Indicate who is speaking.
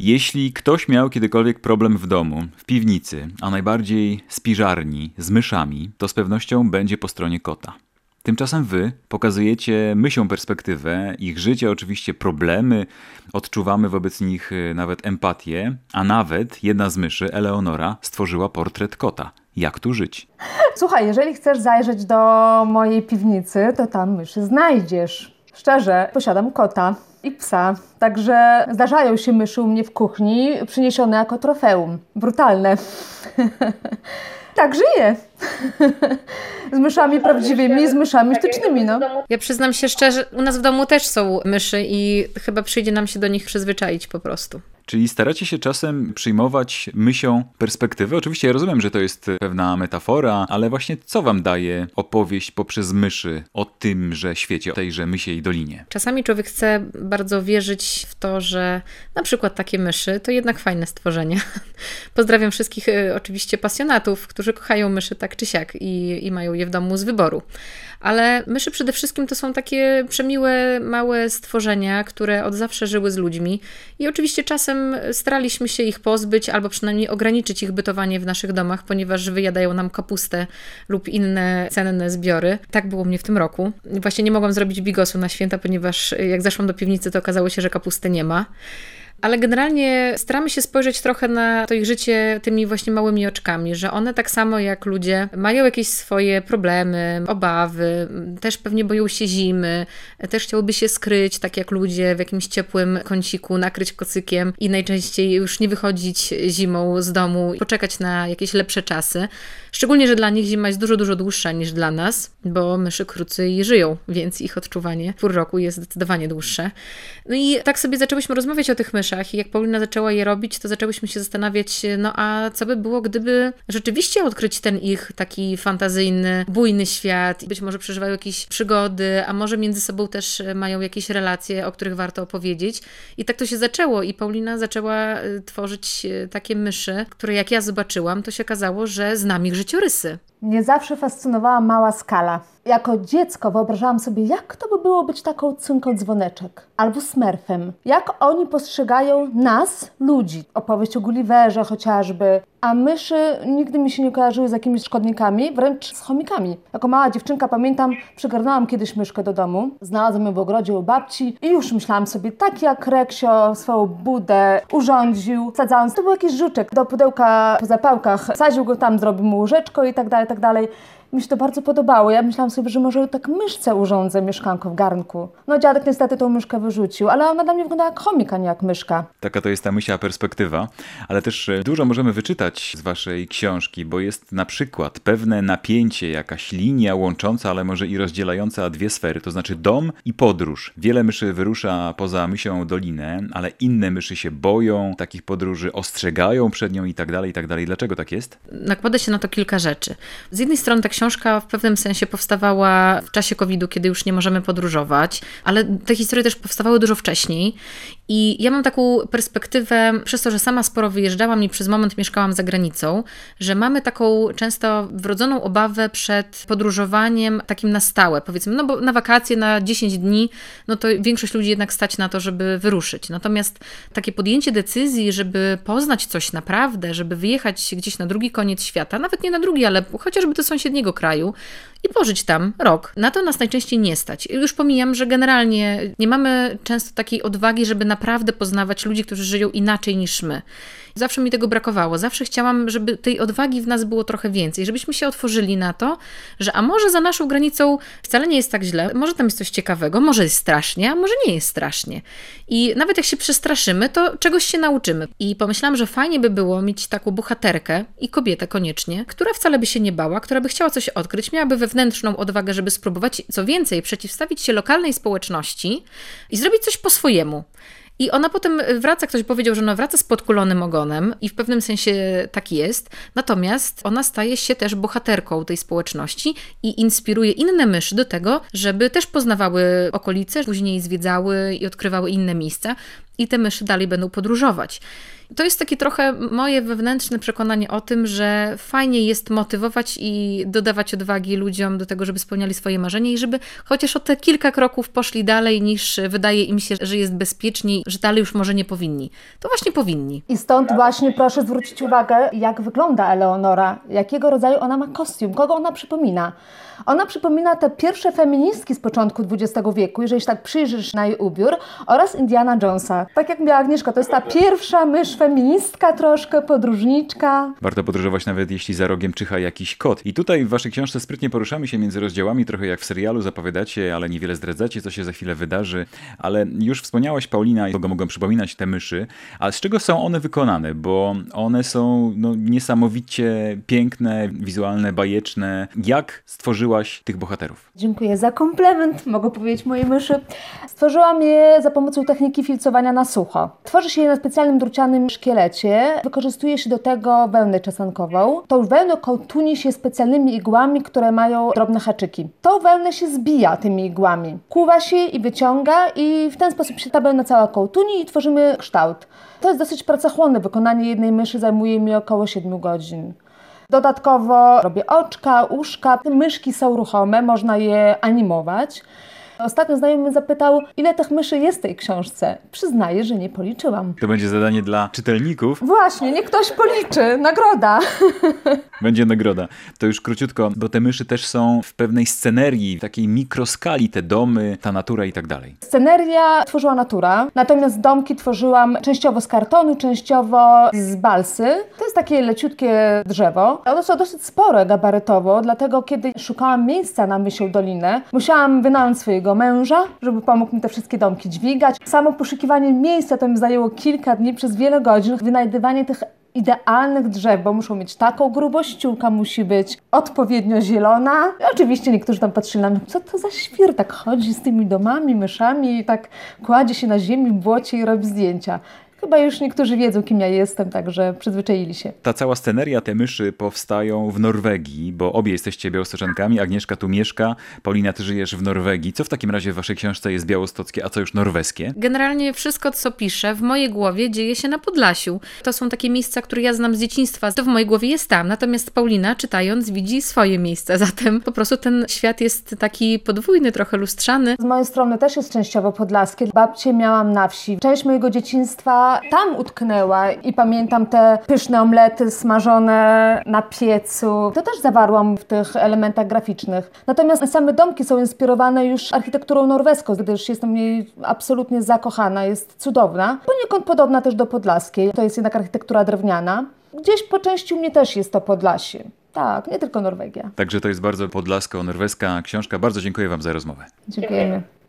Speaker 1: Jeśli ktoś miał kiedykolwiek problem w domu, w piwnicy, a najbardziej spiżarni z myszami, to z pewnością będzie po stronie kota. Tymczasem wy pokazujecie mysią perspektywę, ich życie, oczywiście problemy, odczuwamy wobec nich nawet empatię, a nawet jedna z myszy, Eleonora, stworzyła portret kota. Jak tu żyć?
Speaker 2: Słuchaj, jeżeli chcesz zajrzeć do mojej piwnicy, to tam myszy znajdziesz. Szczerze, posiadam kota i psa, także zdarzają się myszy u mnie w kuchni, przyniesione jako trofeum. Brutalne. Tak żyję. Z myszami prawdziwymi, z myszami sztucznymi, no.
Speaker 3: Ja przyznam się szczerze, u nas w domu też są myszy i chyba przyjdzie nam się do nich przyzwyczaić po prostu.
Speaker 1: Czyli staracie się czasem przyjmować mysią perspektywę? Oczywiście ja rozumiem, że to jest pewna metafora, ale właśnie co wam daje opowieść poprzez myszy o tymże świecie, o tejże mysiej dolinie?
Speaker 3: Czasami człowiek chce bardzo wierzyć w to, że na przykład takie myszy to jednak fajne stworzenia. Pozdrawiam wszystkich oczywiście pasjonatów, którzy kochają myszy tak czy siak i mają je w domu z wyboru. Ale myszy przede wszystkim to są takie przemiłe, małe stworzenia, które od zawsze żyły z ludźmi i oczywiście czasem staraliśmy się ich pozbyć albo przynajmniej ograniczyć ich bytowanie w naszych domach, ponieważ wyjadają nam kapustę lub inne cenne zbiory. Tak było mnie w tym roku. Właśnie nie mogłam zrobić bigosu na święta, ponieważ jak zeszłam do piwnicy, to okazało się, że kapusty nie ma. Ale generalnie staramy się spojrzeć trochę na to ich życie tymi właśnie małymi oczkami, że one tak samo jak ludzie mają jakieś swoje problemy, obawy, też pewnie boją się zimy, też chciałyby się skryć, tak jak ludzie, w jakimś ciepłym kąciku, nakryć kocykiem i najczęściej już nie wychodzić zimą z domu i poczekać na jakieś lepsze czasy. Szczególnie, że dla nich zima jest dużo, dużo dłuższa niż dla nas, bo myszy krócej żyją, więc ich odczuwanie pór roku jest zdecydowanie dłuższe. No i tak sobie zaczęłyśmy rozmawiać o tych myszach i jak Paulina zaczęła je robić, to zaczęłyśmy się zastanawiać, no a co by było, gdyby rzeczywiście odkryć ten ich taki fantazyjny, bujny świat, być może przeżywają jakieś przygody, a może między sobą też mają jakieś relacje, o których warto opowiedzieć. I tak to się zaczęło i Paulina zaczęła tworzyć takie myszy, które jak ja zobaczyłam, to się okazało, że znam ich życiorysy.
Speaker 2: Mnie zawsze fascynowała mała skala. Jako dziecko wyobrażałam sobie, jak to by było być taką cynką dzwoneczek albo smurfem. Jak oni postrzegają nas, ludzi. Opowieść o Gulliverze chociażby. A myszy nigdy mi się nie kojarzyły z jakimiś szkodnikami, wręcz z chomikami. Jako mała dziewczynka pamiętam, przygarnęłam kiedyś myszkę do domu. Znalazłam ją w ogrodzie u babci i już myślałam sobie, tak jak Reksio swoją budę urządził, sadzając. To był jakiś żuczek do pudełka po zapałkach. Sadził go tam, zrobił mu łóżeczko i tak dalej, tak dalej. Mi się to bardzo podobało. Ja myślałam sobie, że może tak myszce urządzę mieszkanko w garnku. No dziadek niestety tą myszkę wyrzucił, ale ona dla mnie wyglądała jak chomik, a nie jak myszka.
Speaker 1: Taka to jest ta mysia perspektywa, ale też dużo możemy wyczytać z waszej książki, bo jest na przykład pewne napięcie, jakaś linia łącząca, ale może i rozdzielająca dwie sfery, to znaczy dom i podróż. Wiele myszy wyrusza poza mysią dolinę, ale inne myszy się boją takich podróży, ostrzegają przed nią i tak dalej, i tak dalej. Dlaczego tak jest?
Speaker 3: Nakłada się na to kilka rzeczy. Z jednej strony ta książka w pewnym sensie powstawała w czasie COVID-u, kiedy już nie możemy podróżować, ale te historie też powstawały dużo wcześniej. I ja mam taką perspektywę, przez to, że sama sporo wyjeżdżałam i przez moment mieszkałam za granicą, że mamy taką często wrodzoną obawę przed podróżowaniem takim na stałe. Powiedzmy, no bo na wakacje, na 10 dni, no to większość ludzi jednak stać na to, żeby wyruszyć. Natomiast takie podjęcie decyzji, żeby poznać coś naprawdę, żeby wyjechać gdzieś na drugi koniec świata, nawet nie na drugi, ale chociażby do sąsiedniego kraju i pożyć tam rok. Na to nas najczęściej nie stać. Już pomijam, że generalnie nie mamy często takiej odwagi, żeby naprawdę poznawać ludzi, którzy żyją inaczej niż my. Zawsze mi tego brakowało. Zawsze chciałam, żeby tej odwagi w nas było trochę więcej, żebyśmy się otworzyli na to, że a może za naszą granicą wcale nie jest tak źle, może tam jest coś ciekawego, może jest strasznie, a może nie jest strasznie. I nawet jak się przestraszymy, to czegoś się nauczymy. I pomyślałam, że fajnie by było mieć taką bohaterkę i kobietę koniecznie, która wcale by się nie bała, która by chciała coś odkryć, miałaby wewnętrzną odwagę, żeby spróbować, co więcej, przeciwstawić się lokalnej społeczności i zrobić coś po swojemu. I ona potem wraca, ktoś powiedział, że ona wraca z podkulonym ogonem i w pewnym sensie tak jest, natomiast ona staje się też bohaterką tej społeczności i inspiruje inne myszy do tego, żeby też poznawały okolice, później zwiedzały i odkrywały inne miejsca. i te myszy dalej będą podróżować. To jest takie trochę moje wewnętrzne przekonanie o tym, że fajnie jest motywować i dodawać odwagi ludziom do tego, żeby spełniali swoje marzenia i żeby chociaż o te kilka kroków poszli dalej, niż wydaje im się, że jest bezpieczniej, że dalej już może nie powinni. To właśnie powinni.
Speaker 2: I stąd właśnie proszę zwrócić uwagę, jak wygląda Eleonora, jakiego rodzaju ona ma kostium, kogo ona przypomina. Ona przypomina te pierwsze feministki z początku XX wieku, jeżeli się tak przyjrzysz na jej ubiór, oraz Indiana Jonesa. Tak jak miała Agnieszka, to jest ta pierwsza mysz feministka troszkę, podróżniczka.
Speaker 1: Warto podróżować nawet jeśli za rogiem czyha jakiś kot. I tutaj w waszej książce sprytnie poruszamy się między rozdziałami, trochę jak w serialu, zapowiadacie, ale niewiele zdradzacie, co się za chwilę wydarzy. Ale już wspomniałaś, Paulina, kogo mogą przypominać te myszy, ale z czego są one wykonane? Bo one są niesamowicie piękne, wizualne, bajeczne. Jak stworzyłaś tych bohaterów?
Speaker 2: Dziękuję za komplement, mogę powiedzieć mojej myszy. Stworzyłam je za pomocą techniki filcowania na sucho. Tworzy się je na specjalnym drucianym szkielecie. Wykorzystuje się do tego wełnę czesankową. Tą wełnę kołtuni się specjalnymi igłami, które mają drobne haczyki. Tą wełnę się zbija tymi igłami. Kuwa się i wyciąga i w ten sposób się ta wełna cała kołtuni i tworzymy kształt. To jest dosyć pracochłonne. Wykonanie jednej myszy zajmuje mi około 7 godzin. Dodatkowo robię oczka, uszka. Te myszki są ruchome, można je animować. Ostatnio znajomy zapytał, ile tych myszy jest w tej książce. Przyznaję, że nie policzyłam.
Speaker 1: To będzie zadanie dla czytelników.
Speaker 2: Właśnie, niech ktoś policzy. Nagroda.
Speaker 1: Będzie nagroda. To już króciutko, bo te myszy też są w pewnej scenerii, w takiej mikroskali, te domy, ta natura i tak dalej.
Speaker 2: Sceneria tworzyła natura, natomiast domki tworzyłam częściowo z kartonu, częściowo z balsy. To jest takie leciutkie drzewo. One są dosyć spore gabarytowo, dlatego kiedy szukałam miejsca na Mysią Dolinę, musiałam wynająć swojego męża, żeby pomógł mi te wszystkie domki dźwigać. Samo poszukiwanie miejsca to mi zajęło kilka dni, przez wiele godzin. Wynajdywanie tych idealnych drzew, bo muszą mieć taką grubość, ściółka musi być odpowiednio zielona. I oczywiście niektórzy tam patrzyli na mnie, co to za świr, tak chodzi z tymi domami, myszami i tak kładzie się na ziemi w błocie i robi zdjęcia. Chyba już niektórzy wiedzą, kim ja jestem, także przyzwyczaili się.
Speaker 1: Ta cała sceneria, te myszy powstają w Norwegii, bo obie jesteście białostoczankami. Agnieszka tu mieszka, Paulina, ty żyjesz w Norwegii. Co w takim razie w waszej książce jest białostockie, a co już norweskie?
Speaker 3: Generalnie wszystko, co piszę, w mojej głowie dzieje się na Podlasiu. To są takie miejsca, które ja znam z dzieciństwa. To w mojej głowie jest tam. Natomiast Paulina, czytając, widzi swoje miejsca. Zatem po prostu ten świat jest taki podwójny, trochę lustrzany.
Speaker 2: Z mojej strony też jest częściowo podlaskie. Babcię miałam na wsi. Część mojego dzieciństwa tam utknęła i pamiętam te pyszne omlety smażone na piecu. To też zawarłam w tych elementach graficznych. Natomiast same domki są inspirowane już architekturą norweską, gdyż jestem jej absolutnie zakochana. Jest cudowna. Poniekąd podobna też do podlaskiej. To jest jednak architektura drewniana. Gdzieś po części u mnie też jest to Podlasie. Tak, nie tylko Norwegia.
Speaker 1: Także to jest bardzo podlasko-norweska książka. Bardzo dziękuję wam za rozmowę.
Speaker 2: Dziękujemy.